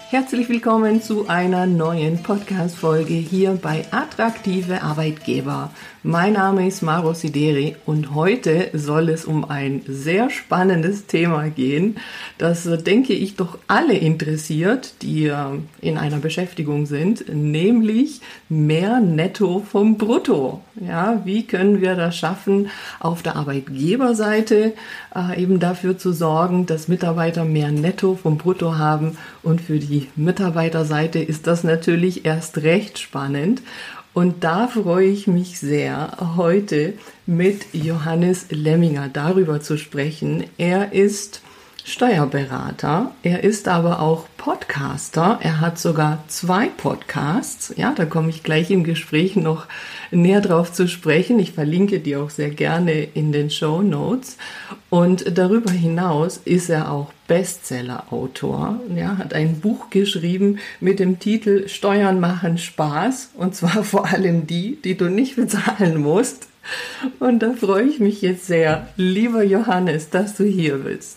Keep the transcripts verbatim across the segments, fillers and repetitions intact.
Herzlich willkommen zu einer neuen Podcast-Folge hier bei Attraktive Arbeitgeber. Mein Name ist Maro Sideri und heute soll es um ein sehr spannendes Thema gehen, das, denke ich, doch alle interessiert, die in einer Beschäftigung sind, nämlich mehr Netto vom Brutto. Ja, wie können wir das schaffen, auf der Arbeitgeberseite äh, eben dafür zu sorgen, dass Mitarbeiter mehr Netto vom Brutto haben, und für die Mitarbeiterseite ist das natürlich erst recht spannend. Und da freue ich mich sehr, heute mit Johannes Lemminger darüber zu sprechen. Er ist Steuerberater, er ist aber auch Podcaster, er hat sogar zwei Podcasts, ja, da komme ich gleich im Gespräch noch näher drauf zu sprechen. Ich verlinke die auch sehr gerne in den Shownotes. Und darüber hinaus ist er auch Bestseller-Autor, ja, hat ein Buch geschrieben mit dem Titel Steuern machen Spaß, und zwar vor allem die, die du nicht bezahlen musst. Und da freue ich mich jetzt sehr, lieber Johannes, dass du hier bist.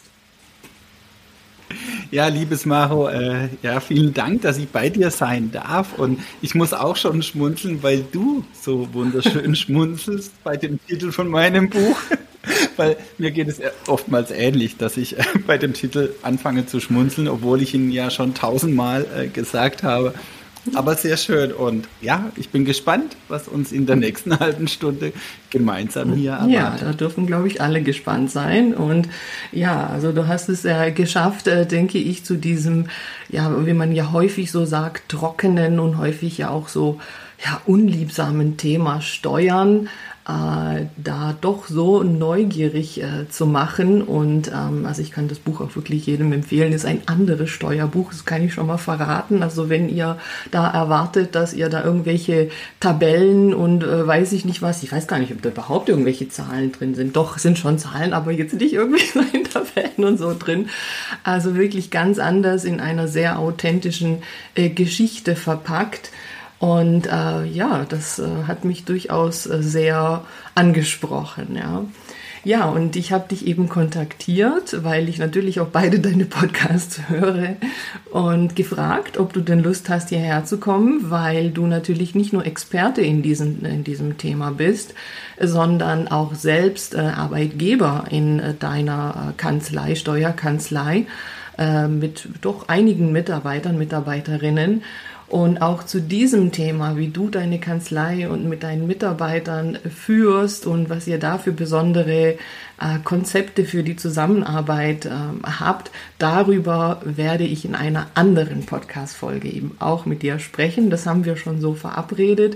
Ja, liebes Maro, äh, ja, vielen Dank, dass ich bei dir sein darf, und ich muss auch schon schmunzeln, weil du so wunderschön schmunzelst bei dem Titel von meinem Buch, weil mir geht es oftmals ähnlich, dass ich äh, bei dem Titel anfange zu schmunzeln, obwohl ich ihn ja schon tausendmal äh, gesagt habe. Aber sehr schön, und ja, ich bin gespannt, was uns in der nächsten halben Stunde gemeinsam hier erwartet. Ja, da dürfen, glaube ich, alle gespannt sein. Und ja, also du hast es ja geschafft, äh, denke ich, zu diesem, ja, wie man ja häufig so sagt, trockenen und häufig ja auch so, ja, unliebsamen Thema Steuern, äh, da doch so neugierig äh, zu machen. Und ähm, also ich kann das Buch auch wirklich jedem empfehlen. Es ist ein anderes Steuerbuch, das kann ich schon mal verraten. Also wenn ihr da erwartet, dass ihr da irgendwelche Tabellen und äh, weiß ich nicht was, ich weiß gar nicht, ob da überhaupt irgendwelche Zahlen drin sind. Doch, es sind schon Zahlen, aber jetzt nicht irgendwie so in Tabellen und so drin. Also wirklich ganz anders, in einer sehr authentischen äh, Geschichte verpackt. Und äh, ja, das äh, hat mich durchaus äh, sehr angesprochen, ja. Ja, und ich habe dich eben kontaktiert, weil ich natürlich auch beide deine Podcasts höre, und gefragt, ob du denn Lust hast, hierher zu kommen, weil du natürlich nicht nur Experte in diesem, in diesem Thema bist, sondern auch selbst äh, Arbeitgeber in äh, deiner Kanzlei, Steuerkanzlei, äh, mit doch einigen Mitarbeitern, Mitarbeiterinnen. Und auch zu diesem Thema, wie du deine Kanzlei und mit deinen Mitarbeitern führst und was ihr da für besondere äh, Konzepte für die Zusammenarbeit äh, habt, darüber werde ich in einer anderen Podcast-Folge eben auch mit dir sprechen. Das haben wir schon so verabredet,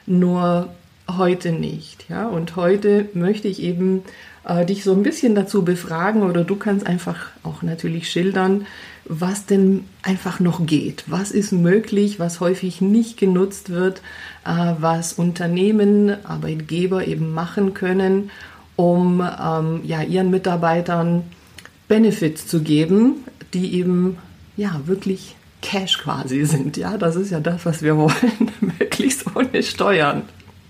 nur heute nicht. Ja? Und heute möchte ich eben äh, dich so ein bisschen dazu befragen, oder du kannst einfach auch natürlich schildern, was denn einfach noch geht. Was ist möglich, was häufig nicht genutzt wird, äh, was Unternehmen, Arbeitgeber eben machen können, um ähm, ja, ihren Mitarbeitern Benefits zu geben, die eben ja wirklich Cash quasi sind. Ja, das ist ja das, was wir wollen, möglichst ohne Steuern.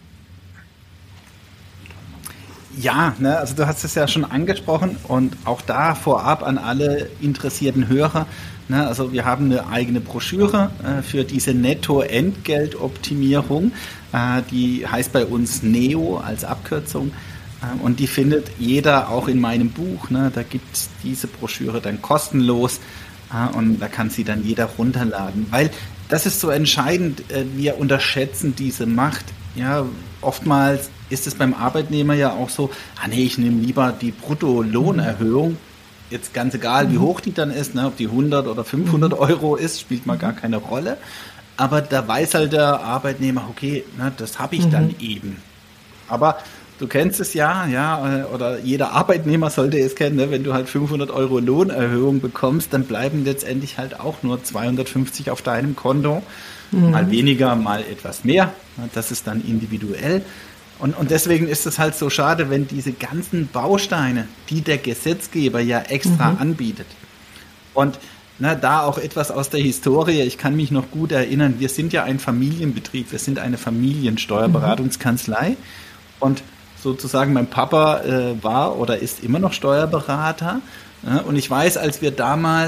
Ja, ne, also du hast es ja schon angesprochen, und auch da vorab an alle interessierten Hörer, ne, also wir haben eine eigene Broschüre äh, für diese Netto-Entgeltoptimierung, äh, die heißt bei uns NEO als Abkürzung, äh, und die findet jeder auch in meinem Buch, ne, da gibt es diese Broschüre dann kostenlos, äh, und da kann sie dann jeder runterladen, weil das ist so entscheidend, äh, wir unterschätzen diese Macht, ja, oftmals ist es beim Arbeitnehmer ja auch so, ah nee, ich nehme lieber die Bruttolohnerhöhung, jetzt ganz egal, wie hoch die dann ist, ne, ob die hundert oder fünfhundert Euro ist, spielt mal gar keine Rolle, aber da weiß halt der Arbeitnehmer, okay, ne, das habe ich mhm. dann eben. Aber du kennst es ja, ja, oder jeder Arbeitnehmer sollte es kennen, ne, wenn du halt fünfhundert Euro Lohnerhöhung bekommst, dann bleiben letztendlich halt auch nur zweihundertfünfzig auf deinem Konto, mhm. mal weniger, mal etwas mehr, das ist dann individuell. Und, und deswegen ist es halt so schade, wenn diese ganzen Bausteine, die der Gesetzgeber ja extra mhm. anbietet. Und na, da auch etwas aus der Historie, ich kann mich noch gut erinnern, wir sind ja ein Familienbetrieb, wir sind eine Familiensteuerberatungskanzlei, und sozusagen mein Papa äh, war oder ist immer noch Steuerberater, ja, und ich weiß, als wir damals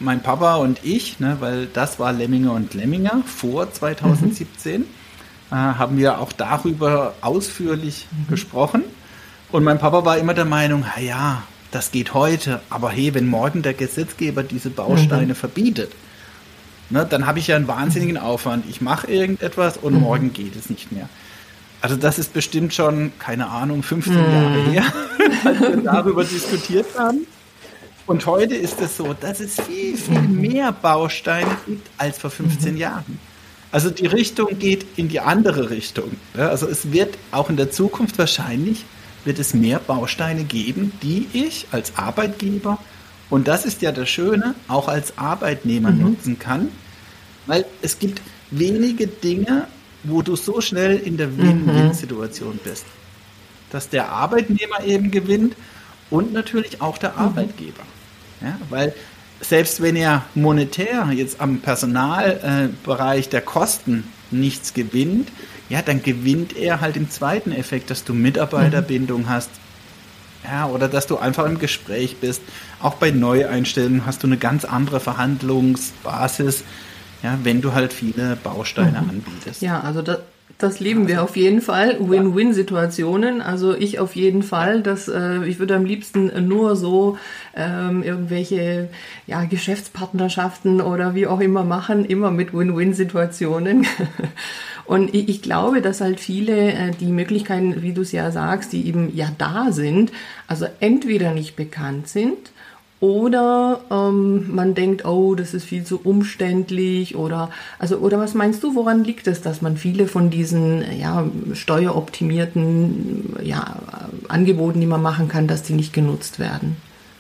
mein Papa und ich, ne, weil das war Lemminger und Lemminger vor zweitausendsiebzehn, mhm. äh, haben wir auch darüber ausführlich mhm. gesprochen. Und mein Papa war immer der Meinung, ja, das geht heute, aber hey, wenn morgen der Gesetzgeber diese Bausteine mhm. verbietet, ne, dann habe ich ja einen wahnsinnigen Aufwand. Ich mache irgendetwas und mhm. morgen geht es nicht mehr. Also das ist bestimmt schon, keine Ahnung, fünfzehn mhm. Jahre her, als wir darüber diskutiert haben. Und heute ist es so, dass es viel, viel mehr Bausteine gibt als vor fünfzehn mhm. Jahren. Also die Richtung geht in die andere Richtung. Ja, also es wird auch in der Zukunft wahrscheinlich, wird es mehr Bausteine geben, die ich als Arbeitgeber, und das ist ja das Schöne, auch als Arbeitnehmer mhm. nutzen kann, weil es gibt wenige Dinge, wo du so schnell in der Win-Win-Situation bist. Dass der Arbeitnehmer eben gewinnt und natürlich auch der mhm. Arbeitgeber. Ja, weil selbst wenn er monetär jetzt am Personalbereich äh, der Kosten nichts gewinnt, ja, dann gewinnt er halt im zweiten Effekt, dass du Mitarbeiterbindung mhm. hast, ja, oder dass du einfach im Gespräch bist. Auch bei Neueinstellungen hast du eine ganz andere Verhandlungsbasis, ja, wenn du halt viele Bausteine mhm. anbietest. Ja, also das, das lieben wir auf jeden Fall. Win-Win-Situationen. Also ich auf jeden Fall. Das, äh, ich würde am liebsten nur so ähm, irgendwelche ja, Geschäftspartnerschaften oder wie auch immer machen, immer mit Win-Win-Situationen. Und ich, ich glaube, dass halt viele äh, die Möglichkeiten, wie du es ja sagst, die eben ja da sind, also entweder nicht bekannt sind, oder ähm, man denkt, oh, das ist viel zu umständlich, oder also oder was meinst du, woran liegt es, dass man viele von diesen ja, steueroptimierten ja, Angeboten, die man machen kann, dass die nicht genutzt werden?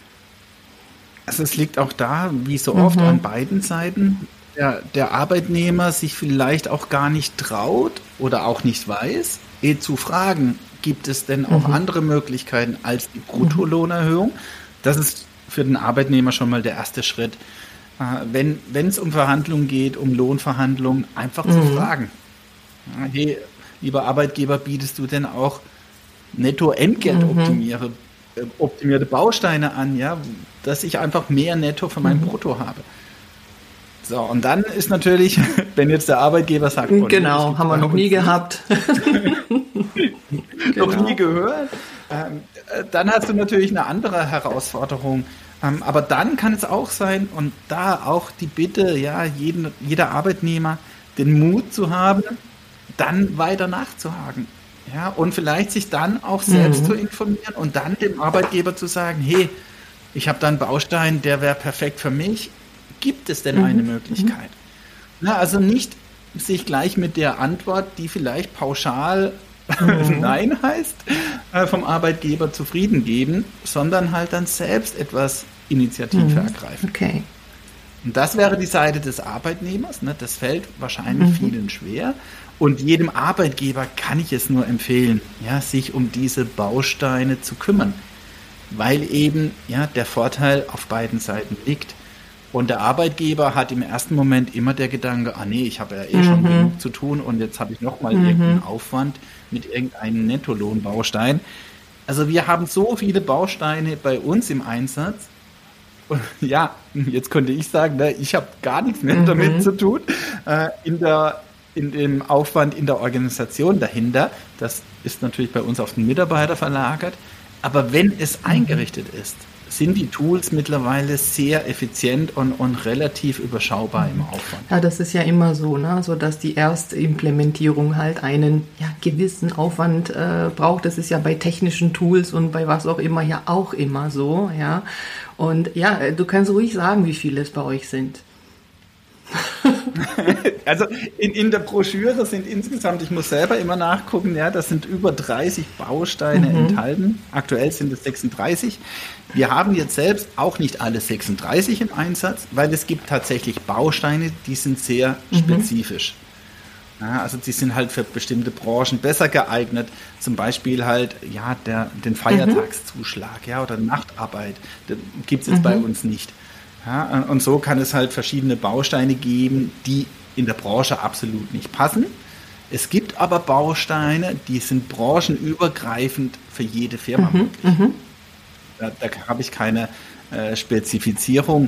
Also es liegt auch da, wie so oft, mhm. an beiden Seiten. Der, der Arbeitnehmer sich vielleicht auch gar nicht traut oder auch nicht weiß, eh zu fragen, gibt es denn auch mhm. andere Möglichkeiten als die Bruttolohnerhöhung? Das ist für den Arbeitnehmer schon mal der erste Schritt. Äh, wenn wenn es um Verhandlungen geht, um Lohnverhandlungen, einfach mhm. zu fragen. Ja, hey, lieber Arbeitgeber, bietest du denn auch Netto-Entgelt optimierte, mhm. äh, optimierte Bausteine an, ja, dass ich einfach mehr Netto für mein mhm. Brutto habe? So, und dann ist natürlich, wenn jetzt der Arbeitgeber sagt, oh, genau, haben wir noch nie gehabt. Noch genau. nie gehört. Ähm, dann hast du natürlich eine andere Herausforderung. Ähm, aber dann kann es auch sein, und da auch die Bitte, ja, jeden, jeder Arbeitnehmer den Mut zu haben, dann weiter nachzuhaken. Ja, und vielleicht sich dann auch selbst mhm. zu informieren und dann dem Arbeitgeber zu sagen, hey, ich habe da einen Baustein, der wäre perfekt für mich. Gibt es denn mhm. eine Möglichkeit? Mhm. Na, also nicht sich gleich mit der Antwort, die vielleicht pauschal mhm. Nein heißt, äh, vom Arbeitgeber zufrieden geben, sondern halt dann selbst etwas Initiative mhm. ergreifen. Okay. Und das wäre die Seite des Arbeitnehmers. Ne? Das fällt wahrscheinlich mhm. vielen schwer. Und jedem Arbeitgeber kann ich es nur empfehlen, ja, sich um diese Bausteine zu kümmern, weil eben ja, der Vorteil auf beiden Seiten liegt. Und der Arbeitgeber hat im ersten Moment immer der Gedanke, ah nee, ich habe ja eh mhm. schon genug zu tun und jetzt habe ich nochmal mhm. irgendeinen Aufwand mit irgendeinem Nettolohnbaustein. Also wir haben so viele Bausteine bei uns im Einsatz. Und ja, jetzt könnte ich sagen, ne, ich habe gar nichts mehr mhm. damit zu tun. Äh, in, der, in dem Aufwand in der Organisation dahinter, das ist natürlich bei uns auf den Mitarbeiter verlagert. Aber wenn es mhm. eingerichtet ist, sind die Tools mittlerweile sehr effizient und, und relativ überschaubar im Aufwand. Ja, das ist ja immer so, ne? So dass die Erstimplementierung halt einen ja, gewissen Aufwand äh, braucht. Das ist ja bei technischen Tools und bei was auch immer ja auch immer so, ja. Und ja, du kannst ruhig sagen, wie viele es bei euch sind. Also in, in der Broschüre sind insgesamt, ich muss selber immer nachgucken, ja, das sind über dreißig Bausteine mhm. enthalten. Aktuell sind es sechsunddreißig. Wir haben jetzt selbst auch nicht alle sechsunddreißig im Einsatz, weil es gibt tatsächlich Bausteine, die sind sehr mhm. spezifisch. Ja, also die sind halt für bestimmte Branchen besser geeignet. Zum Beispiel halt ja der, den Feiertagszuschlag, ja, oder Nachtarbeit. Das gibt es jetzt mhm. bei uns nicht. Ja, und so kann es halt verschiedene Bausteine geben, die in der Branche absolut nicht passen. Es gibt aber Bausteine, die sind branchenübergreifend für jede Firma mhm, möglich. Da, da habe ich keine äh, Spezifizierung.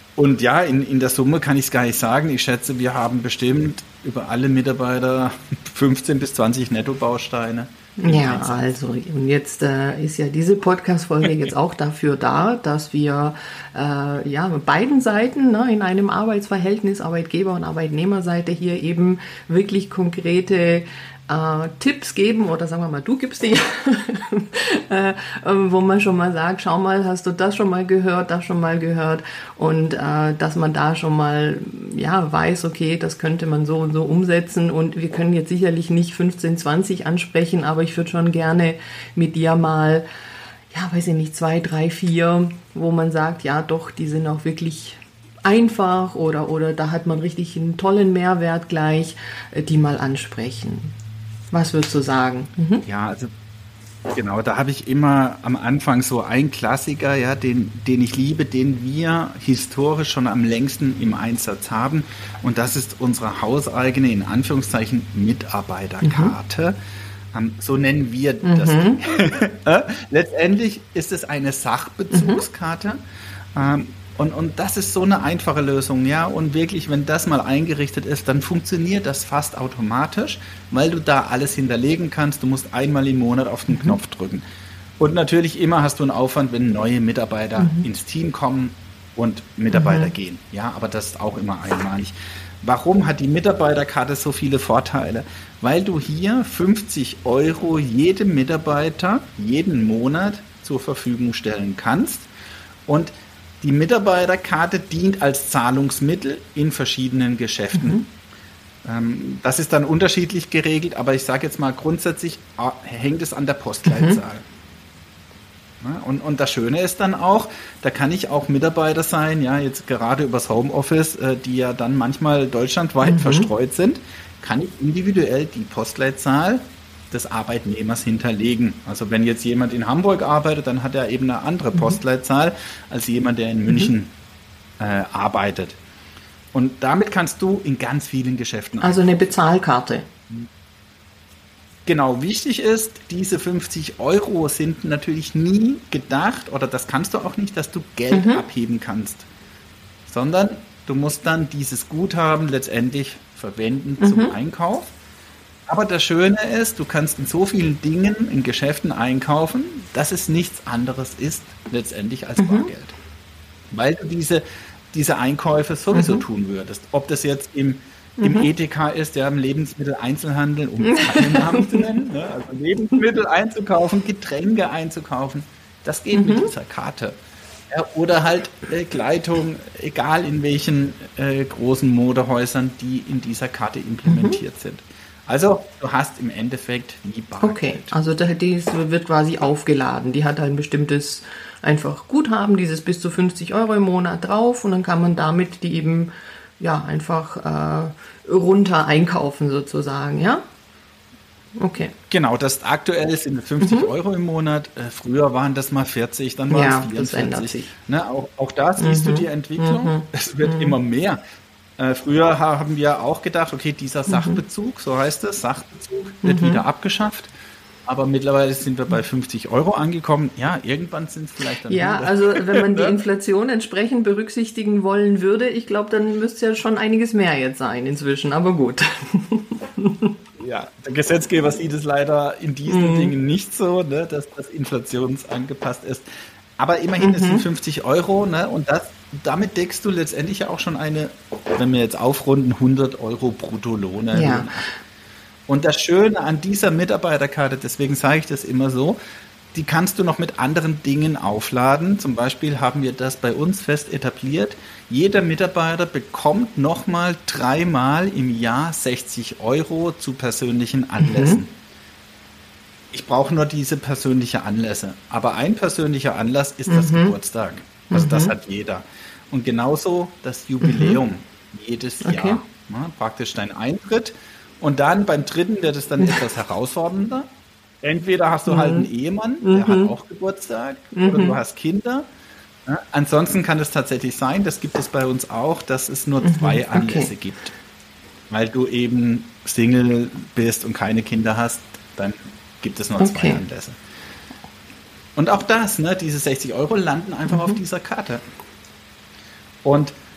Und ja, in, in der Summe kann ich es gar nicht sagen. Ich schätze, wir haben bestimmt über alle Mitarbeiter fünfzehn bis zwanzig Nettobausteine. Ja, also und jetzt äh, ist ja diese Podcast-Folge jetzt auch dafür da, dass wir äh, ja mit beiden Seiten, ne, in einem Arbeitsverhältnis, Arbeitgeber- und Arbeitnehmerseite hier eben wirklich konkrete äh, Tipps geben, oder sagen wir mal, du gibst die, äh, wo man schon mal sagt, schau mal, hast du das schon mal gehört, das schon mal gehört, und äh, dass man da schon mal ja weiß, okay, das könnte man so und so umsetzen, und wir können jetzt sicherlich nicht fünfzehn, zwanzig ansprechen, aber ich würde schon gerne mit dir mal, ja, weiß ich nicht, zwei, drei, vier, wo man sagt, ja doch, die sind auch wirklich einfach, oder, oder da hat man richtig einen tollen Mehrwert gleich, die mal ansprechen. Was würdest du sagen? Mhm. Ja, also genau, da habe ich immer am Anfang so einen Klassiker, ja, den, den ich liebe, den wir historisch schon am längsten im Einsatz haben. Und das ist unsere hauseigene, in Anführungszeichen, Mitarbeiterkarte. Mhm. Ähm, so nennen wir das. Mhm. Letztendlich ist es eine Sachbezugskarte. Mhm. Ähm, Und, und das ist so eine einfache Lösung, ja. Und wirklich, wenn das mal eingerichtet ist, dann funktioniert das fast automatisch, weil du da alles hinterlegen kannst. Du musst einmal im Monat auf den mhm. Knopf drücken. Und natürlich immer hast du einen Aufwand, wenn neue Mitarbeiter mhm. ins Team kommen und Mitarbeiter mhm. gehen. Ja, aber das ist auch immer einmalig. Warum hat die Mitarbeiterkarte so viele Vorteile? Weil du hier fünfzig Euro jedem Mitarbeiter jeden Monat zur Verfügung stellen kannst. Und die Mitarbeiterkarte dient als Zahlungsmittel in verschiedenen Geschäften. Mhm. Ähm, das ist dann unterschiedlich geregelt, aber ich sage jetzt mal grundsätzlich äh, hängt es an der Postleitzahl. Mhm. Ja, und, und das Schöne ist dann auch, da kann ich auch Mitarbeiter sein, ja, jetzt gerade übers Homeoffice, äh, die ja dann manchmal deutschlandweit mhm. verstreut sind, kann ich individuell die Postleitzahl des Arbeitnehmers hinterlegen. Also wenn jetzt jemand in Hamburg arbeitet, dann hat er eben eine andere Postleitzahl als jemand, der in München mhm. äh, arbeitet. Und damit kannst du in ganz vielen Geschäften Also eine Bezahlkarte. Genau, wichtig ist, diese fünfzig Euro sind natürlich nie gedacht, oder das kannst du auch nicht, dass du Geld mhm. abheben kannst, sondern du musst dann dieses Guthaben letztendlich verwenden mhm. zum Einkauf. Aber das Schöne ist, du kannst in so vielen Dingen, in Geschäften einkaufen, dass es nichts anderes ist letztendlich als mhm. Bargeld. Weil du diese, diese Einkäufe sowieso mhm. tun würdest. Ob das jetzt im, im mhm. Edeka ist, ja, im Lebensmitteleinzelhandel, um keinen Namen zu nennen, ne? Also Lebensmittel einzukaufen, Getränke einzukaufen, das geht mhm. mit dieser Karte. Ja, oder halt äh, Gleitung, egal in welchen äh, großen Modehäusern, die in dieser Karte implementiert mhm. sind. Also, du hast im Endeffekt wie Bargeld. Okay, also die wird quasi aufgeladen. Die hat ein bestimmtes einfach Guthaben, dieses bis zu fünfzig Euro im Monat drauf, und dann kann man damit die eben ja einfach äh, runter einkaufen sozusagen, ja? Okay. Genau, das aktuell sind fünfzig mhm. Euro im Monat. Äh, früher waren das mal vierzig, dann waren ja, es vierundvierzig. Das ändert sich. Ne, auch, auch da siehst mhm. du die Entwicklung. Mhm. Es wird mhm. immer mehr. Äh, früher haben wir auch gedacht, okay, dieser Sachbezug, mhm. so heißt es, Sachbezug wird mhm. wieder abgeschafft. Aber mittlerweile sind wir bei fünfzig Euro angekommen. Ja, irgendwann sind es vielleicht dann Ja, hundert. Also wenn man die Inflation entsprechend berücksichtigen wollen würde, ich glaube, dann müsste ja schon einiges mehr jetzt sein inzwischen. Aber gut. Ja, der Gesetzgeber sieht es leider in diesen mhm. Dingen nicht so, ne, dass das inflationsangepasst ist. Aber immerhin, mhm. es sind fünfzig Euro, ne, und das, damit deckst du letztendlich ja auch schon eine, wenn wir jetzt aufrunden, hundert Euro Bruttolohn erhöhen. Ja. Und das Schöne an dieser Mitarbeiterkarte, deswegen sage ich das immer so, die kannst du noch mit anderen Dingen aufladen. Zum Beispiel haben wir das bei uns fest etabliert. Jeder Mitarbeiter bekommt nochmal dreimal im Jahr sechzig Euro zu persönlichen Anlässen. Mhm. Ich brauche nur diese persönlichen Anlässe. Aber ein persönlicher Anlass ist mhm. das Geburtstag. Also mhm. das hat jeder. Und genauso das Jubiläum mhm. jedes okay. Jahr. Ja, praktisch dein Eintritt. Und dann beim dritten wird es dann etwas herausfordernder. Entweder hast du mhm. halt einen Ehemann, der mhm. hat auch Geburtstag, mhm. oder du hast Kinder. Ja, ansonsten kann es tatsächlich sein, das gibt es bei uns auch, dass es nur mhm. zwei Anlässe okay. gibt. Weil du eben Single bist und keine Kinder hast, dann gibt es nur okay. zwei Anlässe. Und auch das, ne, diese sechzig Euro landen einfach mhm. auf dieser Karte. Und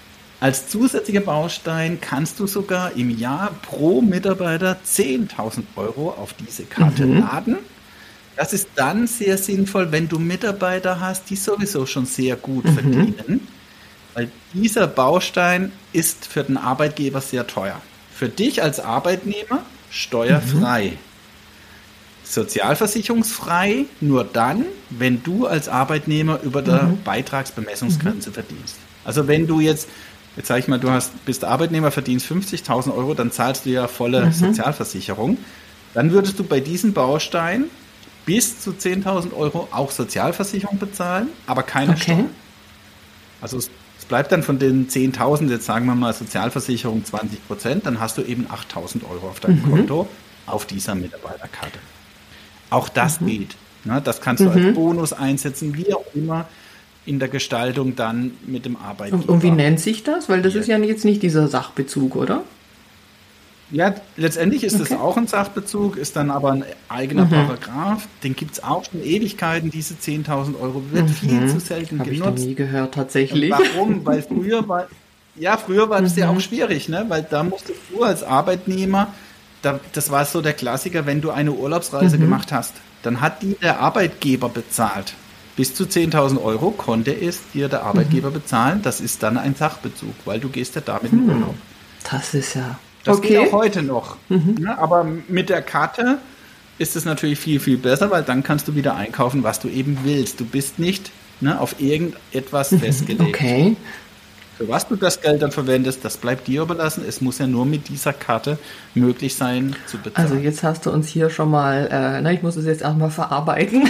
Als zusätzlicher Baustein kannst du sogar im Jahr pro Mitarbeiter zehntausend Euro auf diese Karte Mhm. laden. Das ist dann sehr sinnvoll, wenn du Mitarbeiter hast, die sowieso schon sehr gut Mhm. verdienen, weil dieser Baustein ist für den Arbeitgeber sehr teuer. Für dich als Arbeitnehmer steuerfrei. Sozialversicherungsfrei nur dann, wenn du als Arbeitnehmer über der Mhm. Beitragsbemessungsgrenze verdienst. Also wenn du jetzt, jetzt sag ich mal, du hast, bist Arbeitnehmer, verdienst fünfzigtausend Euro, dann zahlst du ja volle Mhm. Sozialversicherung. Dann würdest du bei diesem Baustein bis zu zehntausend Euro auch Sozialversicherung bezahlen, aber keine Okay. Steuern. Also es, es bleibt dann von den zehntausend, jetzt sagen wir mal Sozialversicherung zwanzig Prozent, dann hast du eben achttausend Euro auf deinem Mhm. Konto auf dieser Mitarbeiterkarte. Auch das Mhm. geht. Ne? Das kannst du als Mhm. Bonus einsetzen, wie auch immer in der Gestaltung dann mit dem Und, Arbeitgeber. und wie nennt sich das? Weil das Ja. ist ja jetzt nicht dieser Sachbezug, oder? Ja, letztendlich ist es Okay. auch ein Sachbezug, ist dann aber ein eigener Mhm. Paragraph. Den gibt es auch schon Ewigkeiten, diese zehntausend Euro. Wird viel zu Mhm. selten Habe ich noch genutzt. nie gehört, Und tatsächlich. warum? Weil früher war, ja, früher war das ja auch Mhm. schwierig, ne? Weil da musstest du als Arbeitnehmer, da, das war so der Klassiker, wenn du eine Urlaubsreise Mhm. gemacht hast, dann hat die der Arbeitgeber bezahlt. Bis zu zehntausend Euro konnte es dir der Arbeitgeber bezahlen. Das ist dann ein Sachbezug, weil du gehst ja damit in Urlaub. Das ist ja. Das geht Okay. auch heute noch. Ne? Aber mit der Karte ist es natürlich viel, viel besser, weil dann kannst du wieder einkaufen, was du eben willst. Du bist nicht, ne, auf irgendetwas festgelegt. Okay. Für was du das Geld dann verwendest, das bleibt dir überlassen. Es muss ja nur mit dieser Karte möglich sein zu bezahlen. Also jetzt hast du uns hier schon mal, äh, na, ich muss es jetzt erstmal verarbeiten.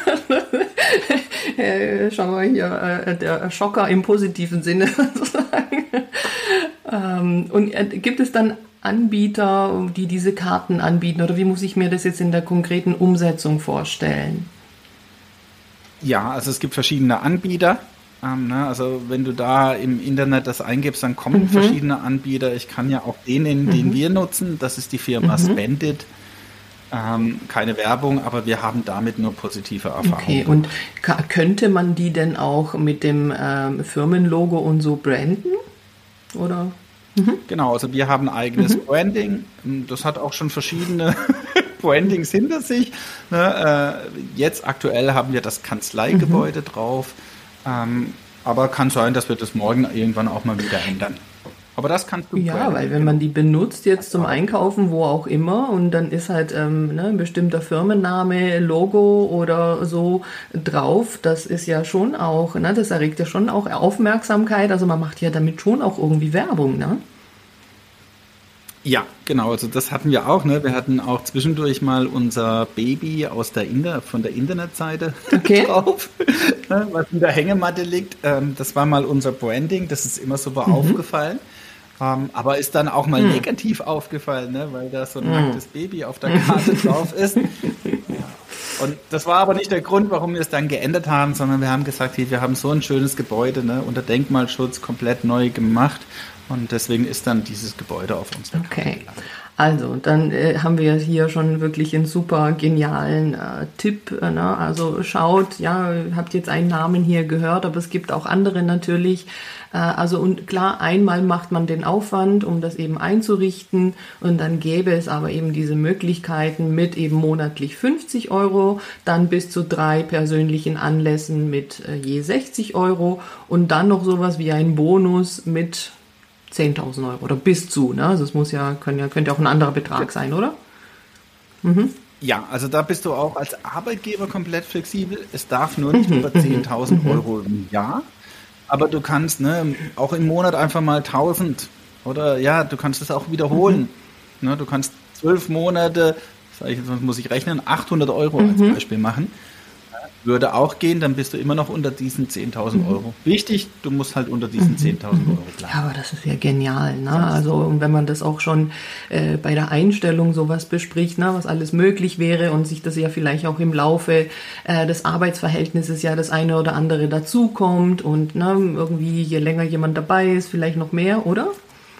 äh, schau mal hier, äh, der Schocker im positiven Sinne sozusagen. ähm, und äh, gibt es dann Anbieter, die diese Karten anbieten, oder wie muss ich mir das jetzt in der konkreten Umsetzung vorstellen? Ja, also es gibt verschiedene Anbieter. Ähm, ne, also wenn du da im Internet das eingibst, dann kommen Mhm. verschiedene Anbieter. Ich kann ja auch den nennen, den wir nutzen. Das ist die Firma Mhm. Spendit. Ähm, keine Werbung, aber wir haben damit nur positive Erfahrungen. Okay, und ka- könnte man die denn auch mit dem ähm, Firmenlogo und so branden? Oder? Genau, also wir haben eigenes Mhm. Branding. Das hat auch schon verschiedene Brandings hinter sich. Ne, äh, jetzt aktuell haben wir das Kanzleigebäude drauf. Ähm, aber kann sein, dass wir das morgen irgendwann auch mal wieder ändern. Aber das kannst du Ja, branden. weil wenn man die benutzt jetzt zum Einkaufen, wo auch immer, und dann ist halt ähm, ne, ein bestimmter Firmenname, Logo oder so drauf, das ist ja schon auch, ne, das erregt ja schon auch Aufmerksamkeit. Also man macht ja damit schon auch irgendwie Werbung, ne? Ja, genau, also das hatten wir auch. Ne? Wir hatten auch zwischendurch mal unser Baby aus der Inter von der Internetseite Okay. drauf, ne? Was in der Hängematte liegt. Ähm, das war mal unser Branding, das ist immer super aufgefallen. Ähm, aber ist dann auch mal negativ aufgefallen, ne? Weil da so ein nacktes Baby auf der Karte drauf ist. Und das war aber nicht der Grund, warum wir es dann geändert haben, sondern wir haben gesagt, hey, wir haben so ein schönes Gebäude, ne, unter Denkmalschutz komplett neu gemacht. Und deswegen ist dann dieses Gebäude auf unserer Karte Okay. gelandet. Also, dann äh, haben wir hier schon wirklich einen super genialen äh, Tipp. Äh, ne? Also schaut, ja, habt jetzt einen Namen hier gehört, aber es gibt auch andere natürlich. Äh, also und klar, einmal macht man den Aufwand, um das eben einzurichten, und dann gäbe es aber eben diese Möglichkeiten mit eben monatlich fünfzig Euro, dann bis zu drei persönlichen Anlässen mit äh, je sechzig Euro und dann noch sowas wie ein Bonus mit zehntausend Euro oder bis zu, ne? Also es muss ja, können ja, könnte ja auch ein anderer Betrag sein, oder? Ja, also da bist du auch als Arbeitgeber komplett flexibel. Es darf nur nicht über zehntausend Euro im Jahr. Aber du kannst ne, auch im Monat einfach mal tausend oder ja, du kannst es auch wiederholen. Ne, du kannst zwölf Monate, sag ich, jetzt muss ich rechnen, achthundert Euro als Beispiel machen. Würde auch gehen, dann bist du immer noch unter diesen zehntausend Euro. Wichtig, du musst halt unter diesen zehntausend Euro bleiben. Ja, aber das ist ja genial, ne? Also, und wenn man das auch schon äh, bei der Einstellung sowas bespricht, ne, was alles möglich wäre und sich das ja vielleicht auch im Laufe äh, des Arbeitsverhältnisses ja das eine oder andere dazukommt und ne, irgendwie je länger jemand dabei ist, vielleicht noch mehr, oder?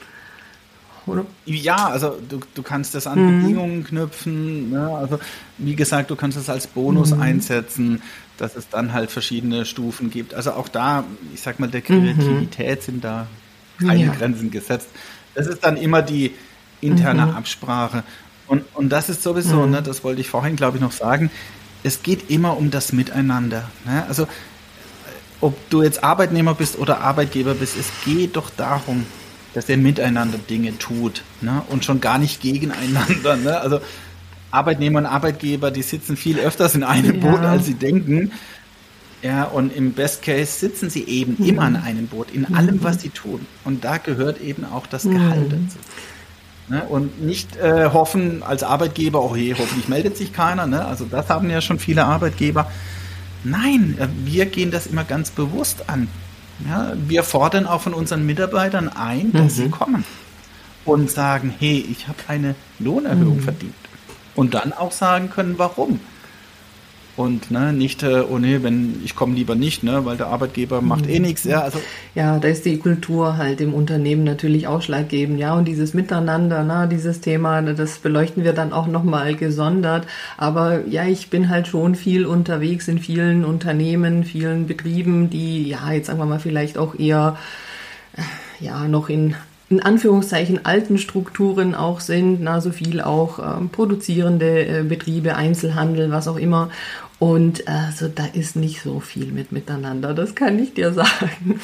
Oder? Ja, also du, du kannst das an Bedingungen knüpfen. Ne? Also wie gesagt, du kannst es als Bonus einsetzen, dass es dann halt verschiedene Stufen gibt. Also auch da, ich sag mal, der Kreativität sind da keine Ja. Grenzen gesetzt. Das ist dann immer die interne Mhm. Absprache. Und, und das ist sowieso, Mhm. ne, das wollte ich vorhin, glaube ich, noch sagen, es geht immer um das Miteinander. Ne? Also ob du jetzt Arbeitnehmer bist oder Arbeitgeber bist, es geht doch darum, dass ihr miteinander Dinge tut, ne? Und schon gar nicht gegeneinander. Ne? Also Arbeitnehmer und Arbeitgeber, die sitzen viel öfters in einem Ja. Boot, als sie denken. Ja, und im Best Case sitzen sie eben Mhm. immer an einem Boot, in allem, was sie tun. Und da gehört eben auch das Gehalt Mhm. dazu. Ne? Und nicht äh, hoffen als Arbeitgeber, oh je, hoffentlich meldet sich keiner. Ne? Also das haben ja schon viele Arbeitgeber. Nein, äh, wir gehen das immer ganz bewusst an. Ja, wir fordern auch von unseren Mitarbeitern ein, dass Mhm. sie kommen und sagen, hey, ich habe eine Lohnerhöhung Mhm. verdient. Und dann auch sagen können, warum. Und ne, nicht, äh, oh nee, wenn ich komme lieber nicht, ne, weil der Arbeitgeber macht eh nichts. Ja, also Ja, da ist die Kultur halt im Unternehmen natürlich ausschlaggebend, ja, und dieses Miteinander, na, dieses Thema, das beleuchten wir dann auch nochmal gesondert. Aber ja, ich bin halt schon viel unterwegs in vielen Unternehmen, vielen Betrieben, die, ja, jetzt sagen wir mal, vielleicht auch eher, äh, ja, noch in in Anführungszeichen alten Strukturen auch sind, na, so viel auch ähm, produzierende äh, Betriebe, Einzelhandel, was auch immer. Und also da ist nicht so viel mit miteinander, das kann ich dir sagen.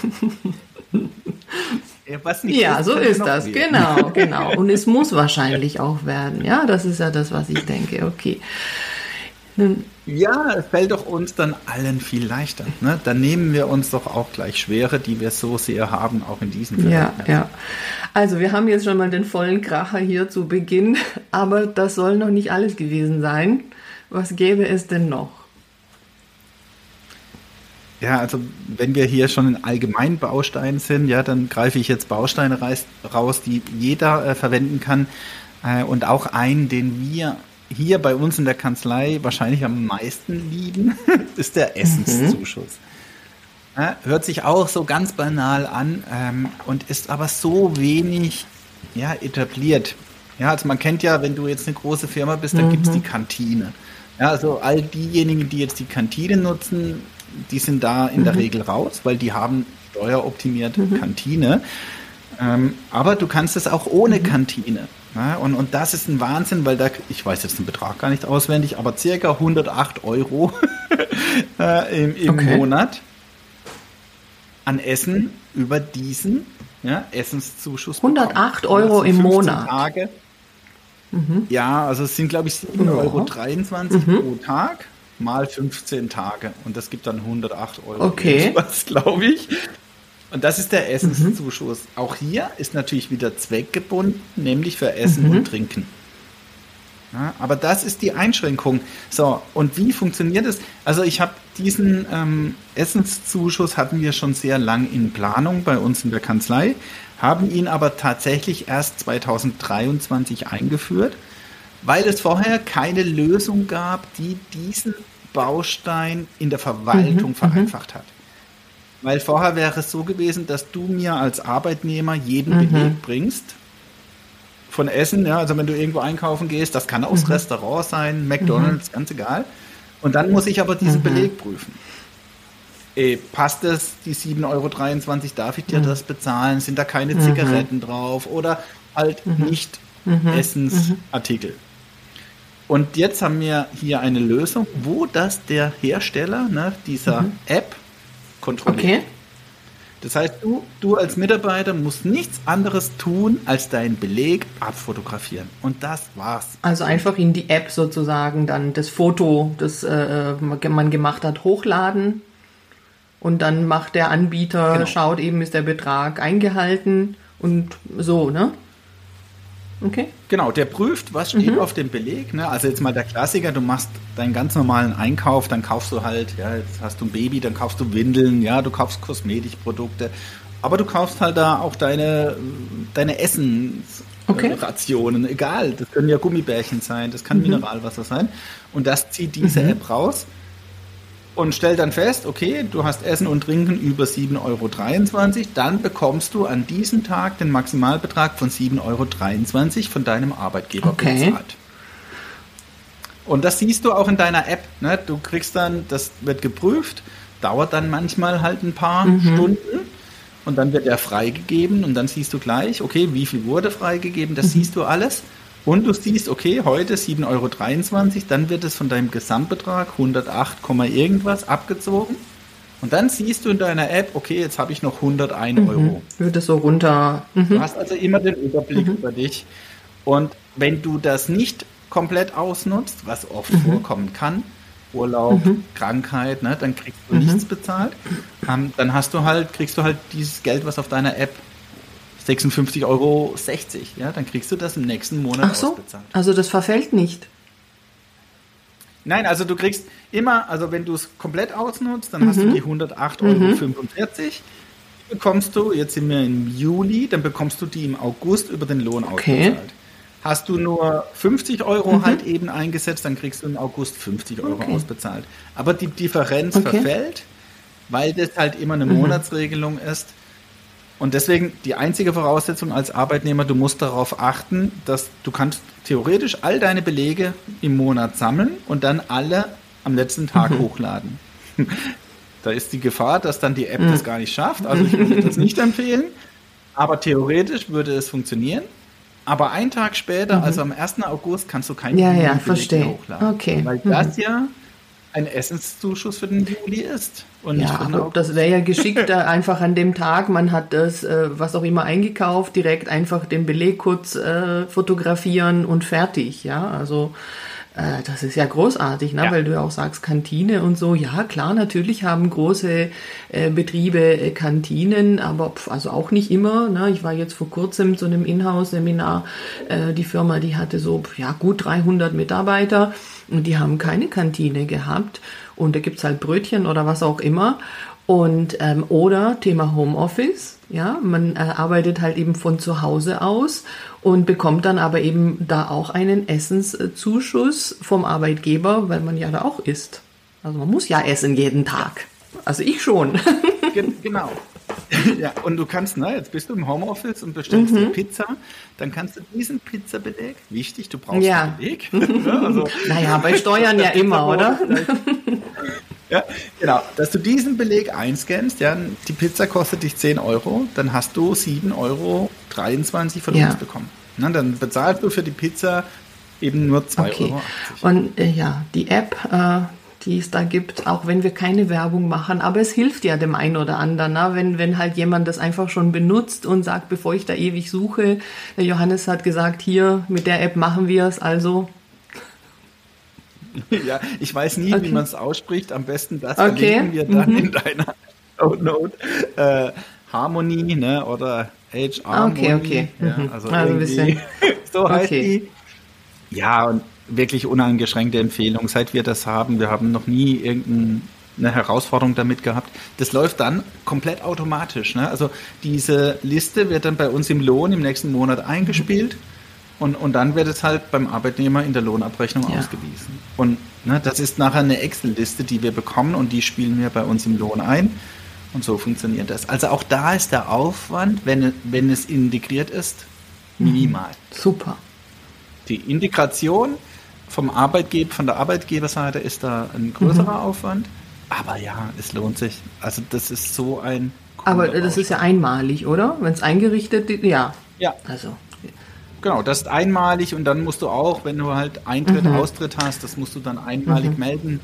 ja, was nicht Ja, ist, so kann ist noch das, werden. genau, genau. Und es muss wahrscheinlich auch werden, ja, das ist ja das, was ich denke, okay. Nun, Ja, es fällt doch uns dann allen viel leichter. Ne? Dann nehmen wir uns doch auch gleich Schwere, die wir so sehr haben, auch in diesem ja, Verhältnis. ja. Also wir haben jetzt schon mal den vollen Kracher hier zu Beginn, aber das soll noch nicht alles gewesen sein. Was gäbe es denn noch? Ja, also wenn wir hier schon in allgemeinen Bausteinen sind, ja, dann greife ich jetzt Bausteine reis- raus, die jeder äh, verwenden kann äh, und auch einen, den wir hier bei uns in der Kanzlei wahrscheinlich am meisten lieben, ist der Essenszuschuss. Ja, hört sich auch so ganz banal an ähm, und ist aber so wenig ja, etabliert. Ja, also man kennt ja, wenn du jetzt eine große Firma bist, dann gibt's die Kantine. Ja, also all diejenigen, die jetzt die Kantine nutzen, die sind da in der Regel raus, weil die haben steueroptimierte Kantine. Ähm, aber du kannst es auch ohne Kantine. Ja, und, und das ist ein Wahnsinn, weil da, ich weiß jetzt den Betrag gar nicht auswendig, aber circa hundertacht Euro äh, im, im Okay. Monat an Essen über diesen ja, Essenszuschuss bekommen. hundertacht Ja, Euro das sind im fünfzehn Monat. Tage. Ja, also es sind, glaube ich, sieben Ja. Euro dreiundzwanzig pro Tag mal fünfzehn Tage. Und das gibt dann hundertacht Euro. Okay. Was, glaube ich. Und das ist der Essenszuschuss. Auch hier ist natürlich wieder zweckgebunden, nämlich für Essen und Trinken. Ja, aber das ist die Einschränkung. So, und wie funktioniert es? Also ich habe diesen ähm, Essenszuschuss hatten wir schon sehr lang in Planung bei uns in der Kanzlei, haben ihn aber tatsächlich erst zweitausenddreiundzwanzig eingeführt, weil es vorher keine Lösung gab, die diesen Baustein in der Verwaltung vereinfacht hat. Weil vorher wäre es so gewesen, dass du mir als Arbeitnehmer jeden Beleg bringst von Essen, ja, also wenn du irgendwo einkaufen gehst, das kann auch das Restaurant sein, McDonald's, ganz egal. Und dann muss ich aber diesen Beleg prüfen. Äh, passt es, die sieben Euro dreiundzwanzig, darf ich dir das bezahlen? Sind da keine Zigaretten drauf? Oder halt nicht Essensartikel? Und jetzt haben wir hier eine Lösung, wo das der Hersteller ne, dieser App kontrolliert. Okay. Das heißt, du, du als Mitarbeiter musst nichts anderes tun, als deinen Beleg abfotografieren. Und das war's. Also einfach in die App sozusagen dann das Foto, das äh, man gemacht hat, hochladen und dann macht der Anbieter, Genau. schaut eben, ist der Betrag eingehalten und so, ne? Okay. Genau, der prüft, was steht auf dem Beleg. Ne? Also jetzt mal der Klassiker, du machst deinen ganz normalen Einkauf, dann kaufst du halt, ja, jetzt hast du ein Baby, dann kaufst du Windeln, ja, du kaufst Kosmetikprodukte, aber du kaufst halt da auch deine, deine Okay. Essensrationen, egal, das können ja Gummibärchen sein, das kann Mineralwasser sein und das zieht diese App raus und stellt dann fest, okay, du hast Essen und Trinken über sieben Euro dreiundzwanzig, dann bekommst du an diesem Tag den Maximalbetrag von sieben Euro dreiundzwanzig von deinem Arbeitgeber Okay. bezahlt. Und das siehst du auch in deiner App. Ne? Du kriegst dann, das wird geprüft, dauert dann manchmal halt ein paar Stunden und dann wird er freigegeben und dann siehst du gleich, okay, wie viel wurde freigegeben, das mhm. siehst du alles. Und du siehst, okay, heute sieben Euro dreiundzwanzig, dann wird es von deinem Gesamtbetrag hundertacht, irgendwas abgezogen. Und dann siehst du in deiner App, okay, jetzt habe ich noch hundertein mhm. Euro. Wird es so runter. Mhm. Du hast also immer den Überblick mhm. über dich. Und wenn du das nicht komplett ausnutzt, was oft mhm. vorkommen kann, Urlaub, mhm. Krankheit, ne, dann kriegst du mhm. nichts bezahlt, ähm, dann hast du halt, kriegst du halt dieses Geld, was auf deiner App sechsundfünfzig Euro sechzig, ja, dann kriegst du das im nächsten Monat Ach so, ausbezahlt. Also das verfällt nicht? Nein, also du kriegst immer, also wenn du es komplett ausnutzt, dann mhm. hast du die hundertacht Euro fünfundvierzig, die bekommst du, jetzt sind wir im Juli, dann bekommst du die im August über den Lohn okay. ausbezahlt. Hast du nur fünfzig Euro mhm. halt eben eingesetzt, dann kriegst du im August fünfzig Euro okay. ausbezahlt. Aber die Differenz okay. verfällt, weil das halt immer eine mhm. Monatsregelung ist. Und deswegen die einzige Voraussetzung als Arbeitnehmer, du musst darauf achten, dass du kannst theoretisch all deine Belege im Monat sammeln und dann alle am letzten Tag mhm. hochladen. Da ist die Gefahr, dass dann die App mhm. das gar nicht schafft. Also ich würde das nicht empfehlen. Aber theoretisch würde es funktionieren. Aber einen Tag später, mhm. also am ersten August, kannst du keinen ja, ja, verstehe. hochladen. Okay. Weil mhm. das ja ein Essenszuschuss für den Juli ist. Und ja, aber das wäre ja geschickt, einfach an dem Tag, man hat das, äh, was auch immer eingekauft, direkt einfach den Beleg kurz äh, fotografieren und fertig, ja, also äh, das ist ja großartig, ne? Ja. Weil du ja auch sagst, Kantine und so, ja klar, natürlich haben große äh, Betriebe äh, Kantinen, aber pf, also auch nicht immer, ne? Ich war jetzt vor kurzem zu einem Inhouse-Seminar, äh, die Firma, die hatte so, ja gut dreihundert Mitarbeiter, und die haben keine Kantine gehabt und da gibt's halt Brötchen oder was auch immer und ähm, oder Thema Homeoffice, ja, man äh, arbeitet halt eben von zu Hause aus und bekommt dann aber eben da auch einen Essenszuschuss vom Arbeitgeber, weil man ja da auch isst. Also man muss ja essen jeden Tag. Also ich schon. Genau. Ja, und du kannst, na, jetzt bist du im Homeoffice und bestellst mhm. dir Pizza, dann kannst du diesen Pizzabeleg, wichtig, du brauchst ja. einen Beleg. Ja, also, naja, bei Steuern ja immer, oder? Ja, genau, dass du diesen Beleg einscannst, ja, die Pizza kostet dich zehn Euro, dann hast du sieben Euro dreiundzwanzig von ja. uns bekommen. Na, dann bezahlst du für die Pizza eben nur zwei okay. Euro achtzig. Und äh, ja, die App, äh, die es da gibt, auch wenn wir keine Werbung machen, aber es hilft ja dem einen oder anderen, ne? wenn, wenn halt jemand das einfach schon benutzt und sagt, bevor ich da ewig suche, der Johannes hat gesagt, hier, mit der App machen wir es, also. Ja, ich weiß nie, okay. wie man es ausspricht, am besten das okay. verlinken wir dann mhm. in deiner Shownote. Äh, Harmony, ne, oder H R. Okay, okay. Ja, mhm. also, also ein bisschen. So heißt okay. die. Ja, und wirklich uneingeschränkte Empfehlung, seit wir das haben. Wir haben noch nie irgendeine Herausforderung damit gehabt. Das läuft dann komplett automatisch. Ne? Also diese Liste wird dann bei uns im Lohn im nächsten Monat eingespielt und, und dann wird es halt beim Arbeitnehmer in der Lohnabrechnung ja. ausgewiesen. Und ne, das ist nachher eine Excel-Liste, die wir bekommen und die spielen wir bei uns im Lohn ein. Und so funktioniert das. Also auch da ist der Aufwand, wenn, wenn es integriert ist, minimal. Super. Die Integration vom Arbeitgeber, von der Arbeitgeberseite ist da ein größerer mhm. Aufwand. Aber ja, es lohnt sich. Also das ist so ein... Aber das Baustein. Ist ja einmalig, oder? Wenn es eingerichtet ist, ja. Ja. Also. Genau, das ist einmalig und dann musst du auch, wenn du halt Eintritt, mhm. Austritt hast, das musst du dann einmalig mhm. melden.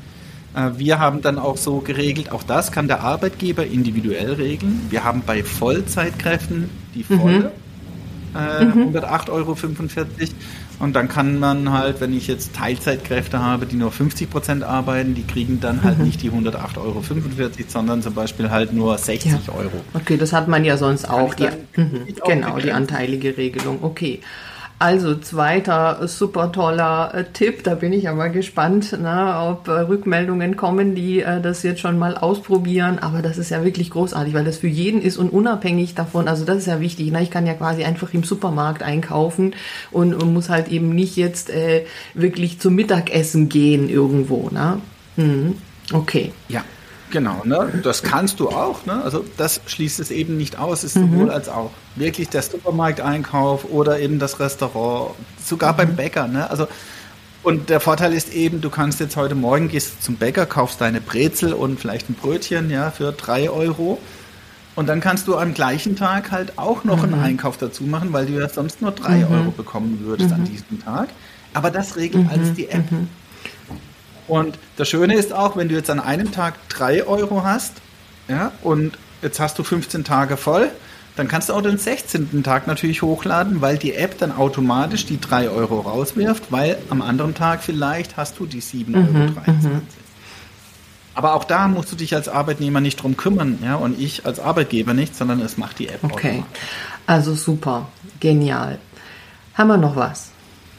Wir haben dann auch so geregelt, auch das kann der Arbeitgeber individuell regeln. Wir haben bei Vollzeitkräften die volle mhm. äh, mhm. hundertacht Euro fünfundvierzig. Und dann kann man halt, wenn ich jetzt Teilzeitkräfte habe, die nur fünfzig Prozent arbeiten, die kriegen dann halt mhm. nicht die hundertacht Euro fünfundvierzig, sondern zum Beispiel halt nur sechzig ja. Euro. Okay, das hat man ja sonst auch. Die, mhm. Genau, die anteilige Regelung. Okay. Also zweiter super toller äh, Tipp, da bin ich aber gespannt, na, ob äh, Rückmeldungen kommen, die äh, das jetzt schon mal ausprobieren, aber das ist ja wirklich großartig, weil das für jeden ist und unabhängig davon, also das ist ja wichtig, na, ich kann ja quasi einfach im Supermarkt einkaufen und, und muss halt eben nicht jetzt äh, wirklich zum Mittagessen gehen irgendwo, na? Mhm. Okay. Ja. Genau, ne? Das kannst du auch, ne? Also das schließt es eben nicht aus, ist sowohl mhm. als auch. Wirklich der Supermarkteinkauf oder eben das Restaurant, sogar mhm. beim Bäcker, ne? Also und der Vorteil ist eben, du kannst jetzt heute Morgen gehst zum Bäcker, kaufst deine Brezel und vielleicht ein Brötchen, ja, für drei Euro Und dann kannst du am gleichen Tag halt auch noch einen Mhm. Einkauf dazu machen, weil du ja sonst nur drei Mhm. Euro bekommen würdest an diesem Tag. Aber das regelt alles die App. Und das Schöne ist auch, wenn du jetzt an einem Tag drei Euro hast, ja, und jetzt hast du fünfzehn Tage voll, dann kannst du auch den sechzehnten Tag natürlich hochladen, weil die App dann automatisch die drei Euro rauswirft, weil am anderen Tag vielleicht hast du die sieben Euro dreiundzwanzig. Aber auch da musst du dich als Arbeitnehmer nicht drum kümmern, ja, und ich als Arbeitgeber nicht, sondern es macht die App Okay, automatisch. also super, genial. Haben wir noch was?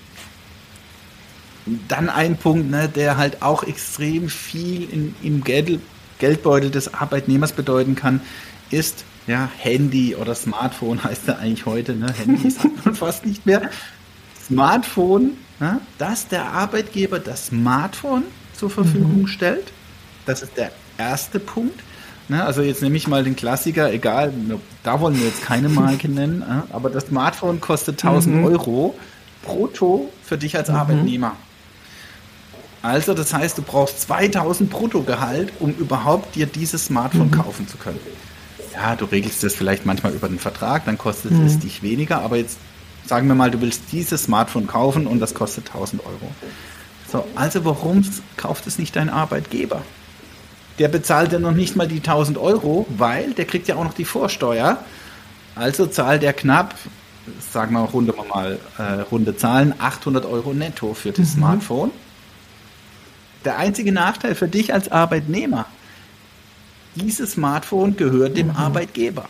Dann ein Punkt, ne, der halt auch extrem viel in, im Geld, Geldbeutel des Arbeitnehmers bedeuten kann, ist ja Handy oder Smartphone heißt ja eigentlich heute. Ne? Handy sagt man fast nicht mehr. Smartphone, ne, dass der Arbeitgeber das Smartphone zur Verfügung stellt. Das ist der erste Punkt. Ne? Also jetzt nehme ich mal den Klassiker, egal, da wollen wir jetzt keine Marke nennen, ne? Aber das Smartphone kostet tausend Euro brutto für dich als Arbeitnehmer. Also das heißt, du brauchst zweitausend Bruttogehalt, um überhaupt dir dieses Smartphone kaufen zu können. Ja, du regelst das vielleicht manchmal über den Vertrag, dann kostet es dich weniger, aber jetzt sagen wir mal, du willst dieses Smartphone kaufen und das kostet tausend Euro. So, also warum kauft es nicht dein Arbeitgeber? Der bezahlt ja noch nicht mal die tausend Euro, weil der kriegt ja auch noch die Vorsteuer. Also zahlt er knapp, sagen wir runde mal, äh, runde Zahlen, achthundert Euro netto für das Smartphone. Der einzige Nachteil für dich als Arbeitnehmer, dieses Smartphone gehört dem Arbeitgeber.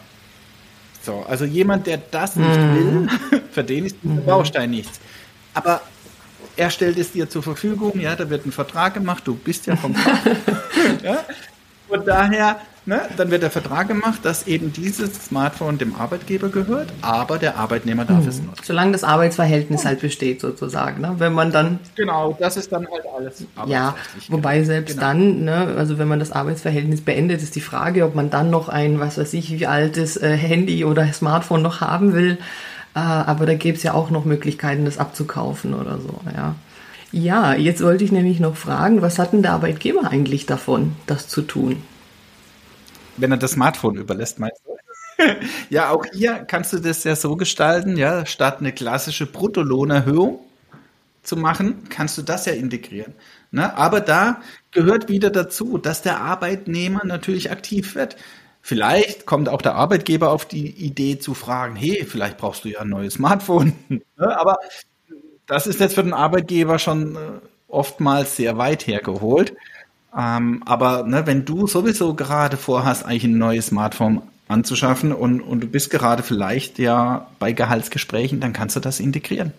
So, also jemand, der das nicht will, für den ist dieser Baustein nichts. Aber er stellt es dir zur Verfügung, ja, da wird ein Vertrag gemacht, du bist ja vom Fach. Ja? Und daher, ne, dann wird der Vertrag gemacht, dass eben dieses Smartphone dem Arbeitgeber gehört, aber der Arbeitnehmer darf es nutzen. Solange das Arbeitsverhältnis halt besteht sozusagen, ne? Wenn man dann Genau, das ist dann halt alles ja, arbeitsrechtlich. wobei selbst Genau. dann, ne, also wenn man das Arbeitsverhältnis beendet, ist die Frage, ob man dann noch ein, was weiß ich, wie altes äh, Handy oder Smartphone noch haben will. Äh, aber da gäbe es ja auch noch Möglichkeiten, das abzukaufen oder so, ja. Ja, jetzt wollte ich nämlich noch fragen, was hat denn der Arbeitgeber eigentlich davon, das zu tun? Wenn er das Smartphone überlässt, meinst du? Ja, auch hier kannst du das ja so gestalten, ja, statt eine klassische Bruttolohnerhöhung zu machen, kannst du das ja integrieren. Ne? Aber da gehört wieder dazu, dass der Arbeitnehmer natürlich aktiv wird. Vielleicht kommt auch der Arbeitgeber auf die Idee zu fragen, hey, vielleicht brauchst du ja ein neues Smartphone. Ne? Aber das ist jetzt für den Arbeitgeber schon äh, oftmals sehr weit hergeholt. Ähm, aber ne, wenn du sowieso gerade vorhast, eigentlich ein neues Smartphone anzuschaffen und, und du bist gerade vielleicht ja bei Gehaltsgesprächen, dann kannst du das integrieren.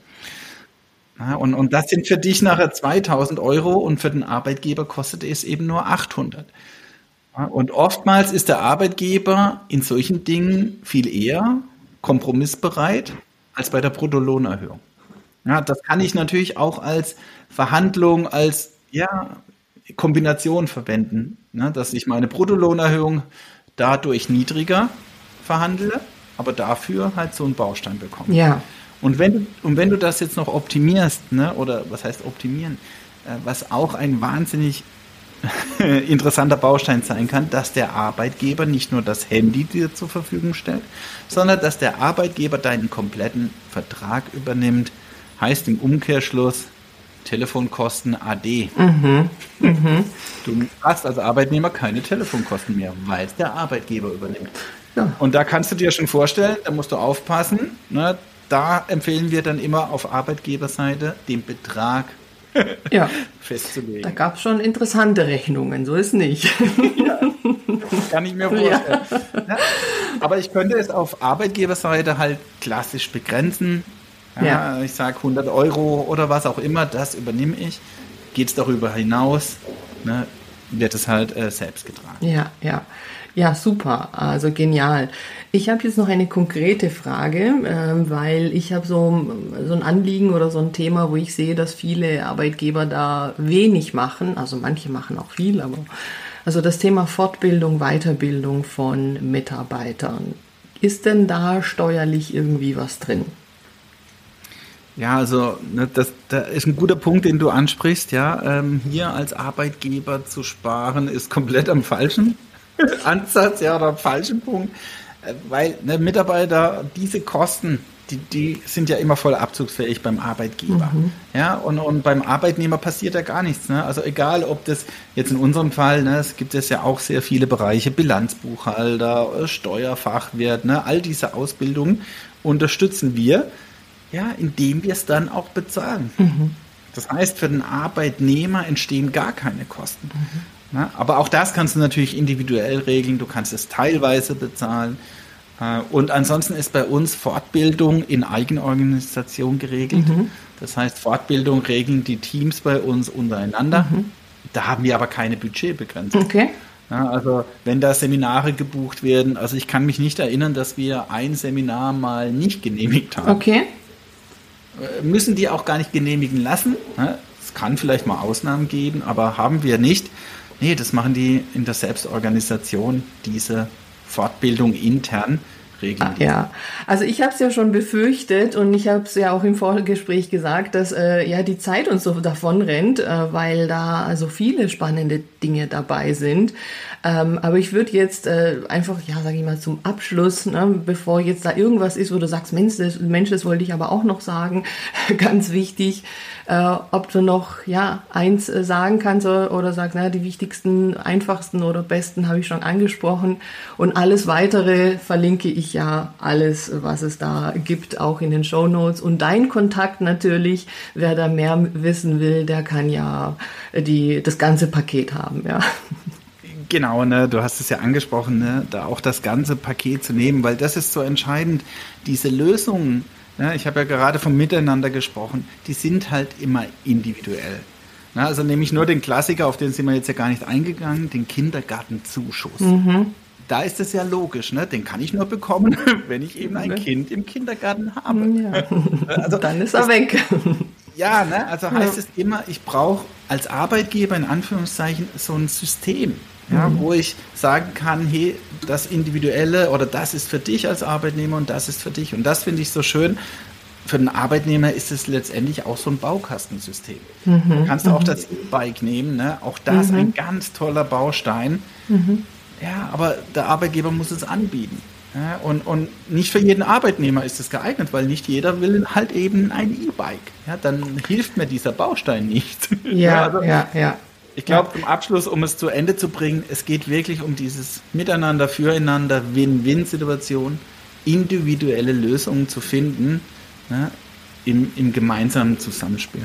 Ja, und, und das sind für dich nachher zweitausend Euro und für den Arbeitgeber kostet es eben nur achthundert. Ja, und oftmals ist der Arbeitgeber in solchen Dingen viel eher kompromissbereit als bei der Bruttolohnerhöhung. Ja, das kann ich natürlich auch als Verhandlung, als ja, Kombination verwenden, ne, dass ich meine Bruttolohnerhöhung dadurch niedriger verhandle, aber dafür halt so einen Baustein bekomme. Ja. Und wenn du, und wenn du das jetzt noch optimierst, ne, oder was heißt optimieren, äh, was auch ein wahnsinnig interessanter Baustein sein kann, dass der Arbeitgeber nicht nur das Handy dir zur Verfügung stellt, sondern dass der Arbeitgeber deinen kompletten Vertrag übernimmt, heißt im Umkehrschluss Telefonkosten A D. Mhm. Mhm. Du hast als Arbeitnehmer keine Telefonkosten mehr, weil es der Arbeitgeber übernimmt. Ja. Und da kannst du dir schon vorstellen, da musst du aufpassen, ne? Da empfehlen wir dann immer auf Arbeitgeberseite den Betrag Ja. festzulegen. Da gab es schon interessante Rechnungen, so ist nicht. Das kann ich mir vorstellen. Ja. Aber ich könnte es auf Arbeitgeberseite halt klassisch begrenzen. Ja, Ja. Ich sage hundert Euro oder was auch immer, das übernehme ich. Geht es darüber hinaus, ne, wird es halt äh, selbst getragen. Ja, ja. Ja, super, also genial. Ich habe jetzt noch eine konkrete Frage, ähm, weil ich habe so, so ein Anliegen oder so ein Thema, wo ich sehe, dass viele Arbeitgeber da wenig machen. Also manche machen auch viel, aber also das Thema Fortbildung, Weiterbildung von Mitarbeitern. Ist denn da steuerlich irgendwie was drin? Ja, also ne, das, das ist ein guter Punkt, den du ansprichst. Ja, ähm, hier als Arbeitgeber zu sparen ist komplett am falschen. Ansatz, ja, oder am falschen Punkt. Weil ne, Mitarbeiter, diese Kosten, die, die sind ja immer voll abzugsfähig beim Arbeitgeber. Mhm. Ja, und, und beim Arbeitnehmer passiert ja gar nichts. Ne? Also egal, ob das jetzt in unserem Fall, ne, es gibt es ja auch sehr viele Bereiche, Bilanzbuchhalter, Steuerfachwirt, ne, all diese Ausbildungen unterstützen wir, ja, indem wir es dann auch bezahlen. Mhm. Das heißt, für den Arbeitnehmer entstehen gar keine Kosten. Mhm. Na, aber auch das kannst du natürlich individuell regeln, du kannst es teilweise bezahlen. Und ansonsten ist bei uns Fortbildung in Eigenorganisation geregelt. Mhm. Das heißt, Fortbildung regeln die Teams bei uns untereinander. Mhm. Da haben wir aber keine Budgetbegrenzung. Okay. Ja, also wenn da Seminare gebucht werden, also ich kann mich nicht erinnern, dass wir ein Seminar mal nicht genehmigt haben. Okay. Müssen die auch gar nicht genehmigen lassen. Es kann vielleicht mal Ausnahmen geben, aber haben wir nicht. Nee, das machen die in der Selbstorganisation, diese Fortbildung intern regeln. Ah, ja, also ich habe es ja schon befürchtet und ich habe es ja auch im Vorgespräch gesagt, dass äh, ja die Zeit uns so davon rennt, äh, weil da also viele spannende Dinge dabei sind. Ähm, aber ich würde jetzt äh, einfach, ja, sage ich mal, zum Abschluss, ne, bevor jetzt da irgendwas ist, wo du sagst, Mensch, das, Mensch, das wollte ich aber auch noch sagen, ganz wichtig, äh, ob du noch ja eins äh, sagen kannst oder, oder sagst, na, die wichtigsten, einfachsten oder besten habe ich schon angesprochen und alles Weitere verlinke ich ja alles, was es da gibt, auch in den Shownotes und dein Kontakt natürlich, wer da mehr wissen will, der kann ja die das ganze Paket haben, ja. Genau, ne, du hast es ja angesprochen, ne, da auch das ganze Paket zu nehmen, weil das ist so entscheidend. Diese Lösungen, ne, ich habe ja gerade vom Miteinander gesprochen, die sind halt immer individuell. Ne, also nehme ich nur den Klassiker, auf den sind wir jetzt ja gar nicht eingegangen, den Kindergartenzuschuss. Mhm. Da ist es ja logisch, ne? Den kann ich nur bekommen, wenn ich eben ein Kind im Kindergarten habe. Ja. Also, dann ist er weg. Ja, ne? Also heißt ja. es immer, ich brauche als Arbeitgeber in Anführungszeichen so ein System, ja, mhm. wo ich sagen kann, hey, das Individuelle oder das ist für dich als Arbeitnehmer und das ist für dich. Und das finde ich so schön. Für den Arbeitnehmer ist es letztendlich auch so ein Baukastensystem. Mhm. Da kannst du auch das E-Bike nehmen, ne? Auch das mhm. ein ganz toller Baustein. Mhm. Ja, aber der Arbeitgeber muss es anbieten. Ja, und, und nicht für jeden Arbeitnehmer ist es geeignet, weil nicht jeder will halt eben ein E-Bike. Ja, dann hilft mir dieser Baustein nicht. Ja, ja, also, ja, ja. Ich glaube, ja. zum Abschluss, um es zu Ende zu bringen, es geht wirklich um dieses Miteinander, Füreinander, Win-Win-Situation, individuelle Lösungen zu finden, ja, im, im gemeinsamen Zusammenspiel.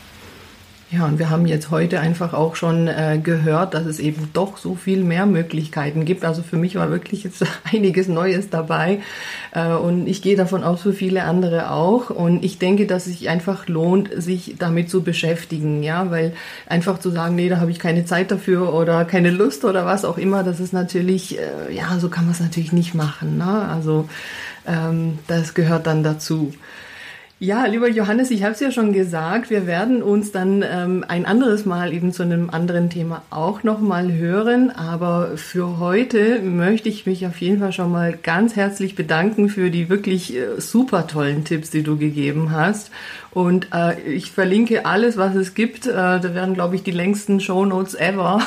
Ja, und wir haben jetzt heute einfach auch schon äh, gehört, dass es eben doch so viel mehr Möglichkeiten gibt. Also für mich war wirklich jetzt einiges Neues dabei äh, und ich gehe davon aus, für viele andere auch. Und ich denke, dass es sich einfach lohnt, sich damit zu beschäftigen, ja, weil einfach zu sagen, nee, da habe ich keine Zeit dafür oder keine Lust oder was auch immer, das ist natürlich, äh, ja, so kann man es natürlich nicht machen, ne? Also ähm, das gehört dann dazu. Ja, lieber Johannes, ich habe es ja schon gesagt, wir werden uns dann ähm, ein anderes Mal eben zu einem anderen Thema auch nochmal hören, aber für heute möchte ich mich auf jeden Fall schon mal ganz herzlich bedanken für die wirklich äh, super tollen Tipps, die du gegeben hast und äh, ich verlinke alles, was es gibt, äh, da werden, glaube ich, die längsten Shownotes ever.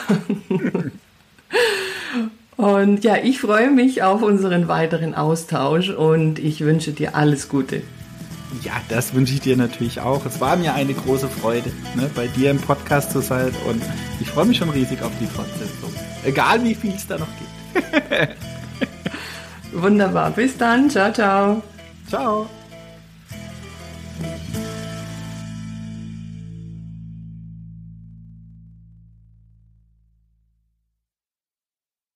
Und ja, ich freue mich auf unseren weiteren Austausch und ich wünsche dir alles Gute. Ja, das wünsche ich dir natürlich auch. Es war mir eine große Freude, ne, bei dir im Podcast zu sein und ich freue mich schon riesig auf die Fortsetzung. Egal, wie viel es da noch gibt. Wunderbar. Bis dann. Ciao, ciao. Ciao.